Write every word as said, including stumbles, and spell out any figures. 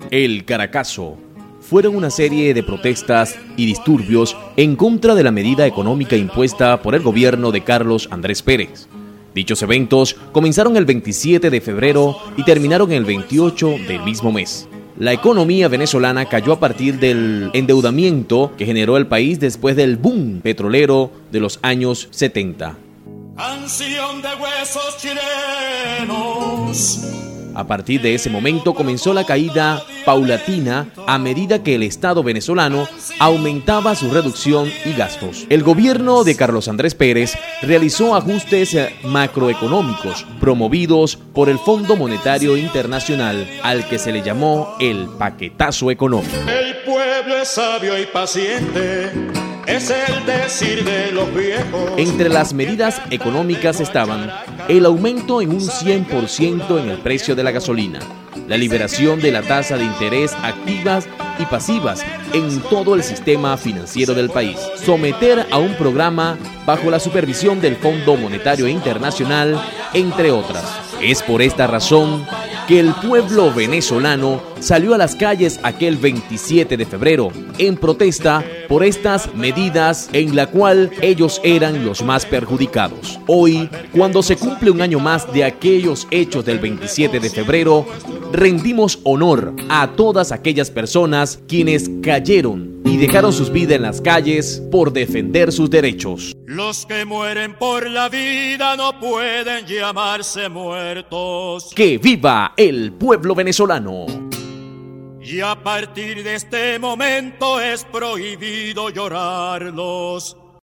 El Caracazo fueron una serie de protestas y disturbios en contra de la medida económica impuesta por el gobierno de Carlos Andrés Pérez. Dichos eventos comenzaron el veintisiete de febrero y terminaron el veintiocho del mismo mes. La economía venezolana cayó a partir del endeudamiento que generó el país después del boom petrolero de los años setenta. Canción de huesos chilenos. A partir de ese momento comenzó la caída paulatina a medida que el Estado venezolano aumentaba su reducción y gastos. El gobierno de Carlos Andrés Pérez realizó ajustes macroeconómicos promovidos por el Fondo Monetario Internacional, al que se le llamó el paquetazo económico. El pueblo es sabio y paciente, es el decir de los viejos. Entre las medidas económicas estaban el aumento en un cien por ciento en el precio de la gasolina, la liberación de la tasa de interés activas y pasivas en todo el sistema financiero del país, someter a un programa bajo la supervisión del Fondo Monetario Internacional, entre otras. Es por esta razón que el pueblo venezolano salió a las calles aquel veintisiete de febrero en protesta por estas medidas en la cual ellos eran los más perjudicados. Hoy, cuando se cumple un año más de aquellos hechos del veintisiete de febrero, rendimos honor a todas aquellas personas quienes cayeron y dejaron sus vidas en las calles por defender sus derechos. Los que mueren por la vida no pueden llamarse muertos. ¡Que viva el pueblo venezolano! Y a partir de este momento es prohibido llorarlos.